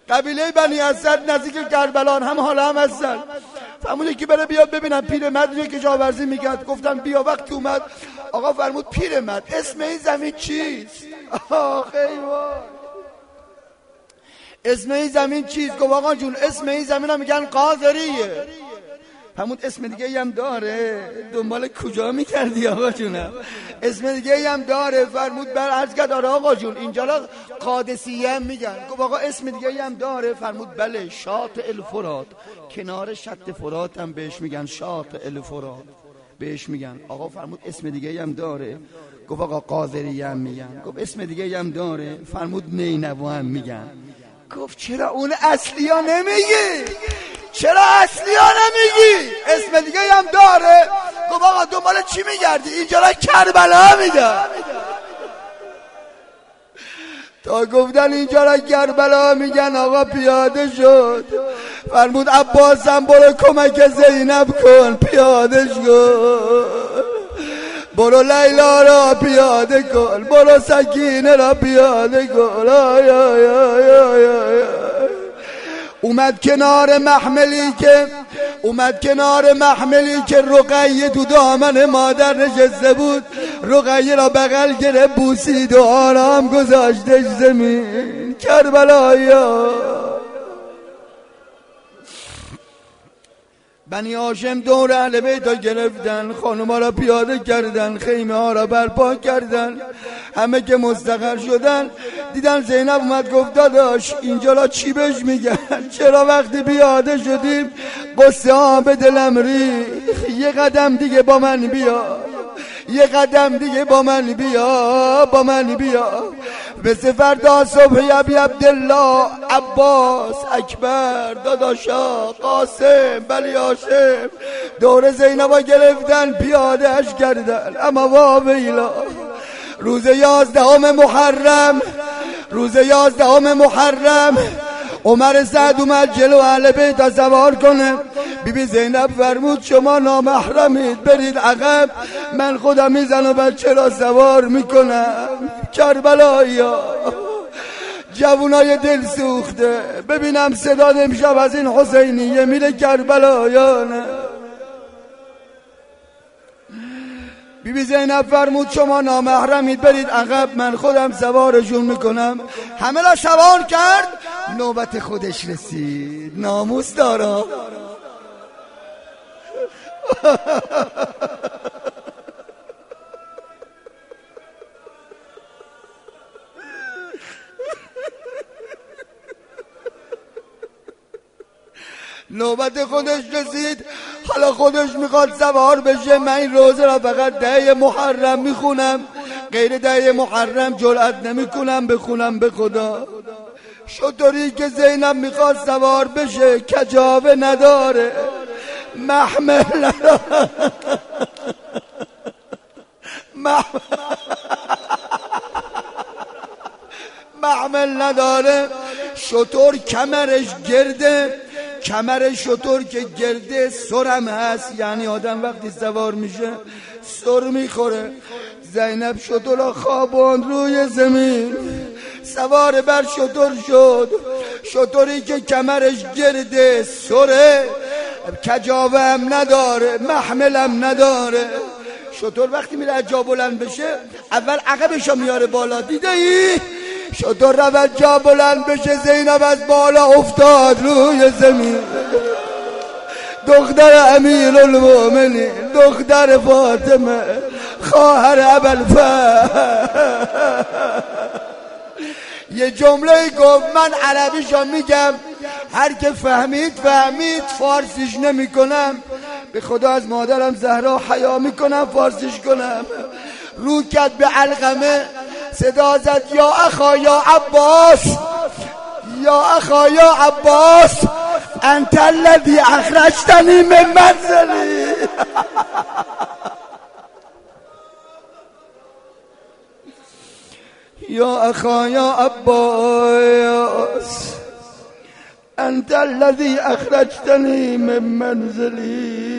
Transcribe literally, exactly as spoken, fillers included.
قبیله بنی اسد نزدیک کربلا هم حالا هم هستن. فرمود که بره بیاد ببینم پیرمرد رو کشاورزی میکرد. گفتن بیا. وقتی اومد آقا فرمود پیرمرد اسم این زمین چیست؟ آخه ایوان اسم این زمین چیست؟ گفت آقا جون اسم این زمین هم میگن قاذریه. همون اسم دیگه هم داره. دنبال کجا میکردی آقا جونم؟ اسم دیگه هم داره. فرمود بر عرض کرد آره آقا جون اینجا را قادسیه هم میگن. گفت آقا اسم دیگه هم داره. فرمود بله شاطئ الفرات، کنار شط فرات هم بهش میگن شاطئ الفرات بهش میگن. آقا فرمود اسم دیگه هم داره. گفت آقا قاذریه هم میگن. گفت اسم دیگه هم داره. فرمود نینوا هم میگن. گفت چرا اون اصلی ها نمیگی؟ چرا اصلی ها نمیگی؟ اسم دیگه هم داره. گفت آقا دنبال چی میگردی؟ اینجا را کربلا میگن. تا گفتن اینجا را کربلا میگن آقا پیاده شد. فرمود عباسم برو کمک زینب کن پیاده شد. برو لیلا را پیاده کن، برو سکینه را پیاده کن. آی آی آی آی آی. اومد کنار محملی که اومد کنار محملی که رقیه تو دامن مادر نشسته بود. رقیه را بغل گرفت بوسید و آرام گذاشتش زمین. کربلایا بنی هاشم دور اهل بیت ها گرفتن، خانوما را پیاده کردن، خیمه ها را برپا کردن. همه که مستقر شدن دیدن زینب اومد. گفت داداش اینجا را چی بهش میگن؟ چرا وقتی پیاده شدیم قصه ها به دلم ریخت. یه قدم دیگه با من بیا، یه قدم دیگه با من بیا، با من بیا. مثل فردا صبح ابی عبدالله عباس اکبر داداشا قاسم بلی هاشم دور زینبا گرفتن پیادهش کردن. اما واویلا روز یازدهم محرم روز یازدهم محرم عمر سعد اومد جلو اهل بیت سوار کنه. بی بی زینب فرمود شما نامحرمید برید عقب، من خودم میزن و بچه را سوار میکنم. کربلایا جوونای دل سوخته ببینم صدا امشب از این حسینیه میره کربلا یا نه. بی بی زینب فرمود شما نامحرمید برید عقب، من خودم سوارشون میکنم. همه را سوار کرد. نوبت خودش رسید. ناموس دارا نوبت خودش رسید. حالا خودش میخواد سوار بشه. من این روزه را فقط ده محرم میخونم، غیر ده محرم جرأت نمیکنم بخونم به خدا. شطوری که زینب میخواد سوار بشه کجاوه نداره، محمل نداره. محمل نداره. شطور کمرش گرده، کمر شطور که گرده سرم هست، یعنی آدم وقتی سوار میشه سر میخوره. زینب شطور خواباند روی زمین، سوار بر شطور شد. شطوری که کمرش گرده سره، کجاوه هم نداره، محملم نداره. شطور وقتی میره از جا بلند بشه اول عقبشو میاره بالا. دیده ای؟ شطور رو از جا بلند بشه زینب از بالا افتاد روی زمین. دختر امیر المومنین، دختر فاطمه، خواهر ابوالفضل. یه جمله گفت، من عربیشو میگم، هر که فهمید فهمید، فارسیش نمی کنم. به خدا از مادرم زهرا حیا میکنم فارسیش کنم. رو کرد به علقمه، صدا زد یا اخا یا عباس، یا اخا یا عباس، انت الذی اخرجتنی من منزلی. یا اخا یا عباس، انت الذی اخرجتنی من منزلی.